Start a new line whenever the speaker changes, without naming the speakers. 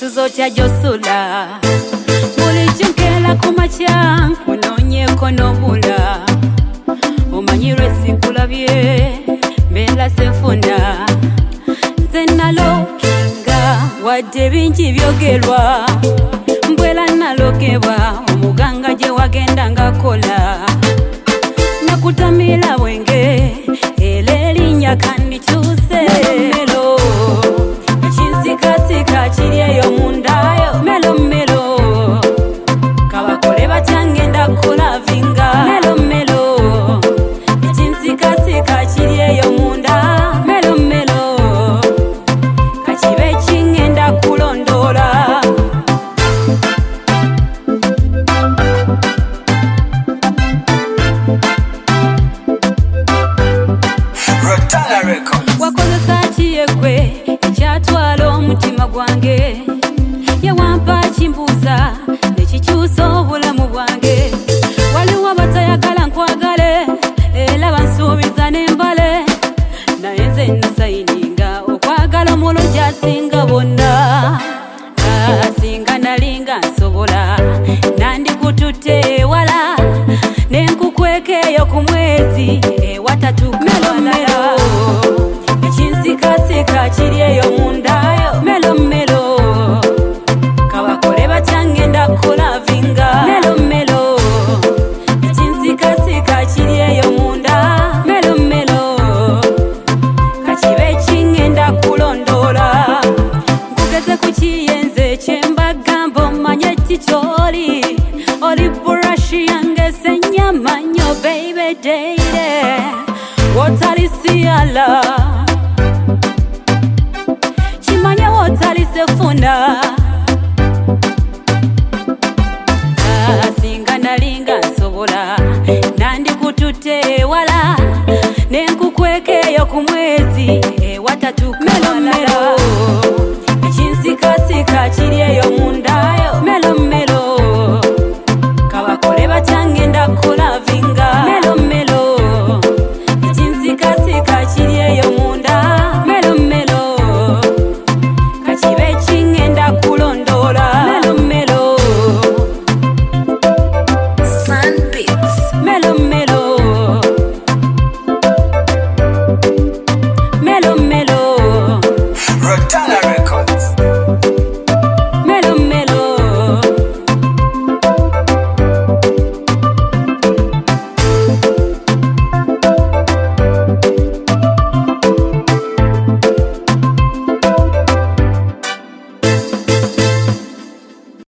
tuzotya josula Muli chinkela kumacha Kunonye kono bula Omanyirwe sikulabye Mbela sefunda Senalo kinga Wadde bingi byogerwa Mbwela nalokebwa Omuganga je wagenda ngakola Nakutamila wenge Elelinya kandi chuse Melo Chinsika chirieyo mundayo Melo melo Kabakole batangenda kola vinga Melo melo Chinsika chirieyo munda Melo melo Kachibe chingenda kulondola Wakozesa chiyekwe Chatwala omutima gwange Yewampa chimbuza Nechikyusa obulamu bwange Waliwo batayagala nkwagale Era bansuubiza n'embale Naye nze nasayininga Okwagala omulungi asinga bonna Asinga nalinga nsobola Nandikututte ewala Nenkukwekeyo ku mwezi Ewatatuuka walala Chinsika chirieyo mundayo Melo melo Kabakole batangenda kola vinga Melo melo Chinsika chirieyo munda Melo melo Kachibe chingenda kulondola Nkugeze kuchiyenze chembagambo manye chicholi Oli burashi yange senyamanyo baby deire Wotali siyala Chimanye wotali sefuna Asinga nalinga nsobola Nandikututte ewala Nenkukwekeyo ku mwezi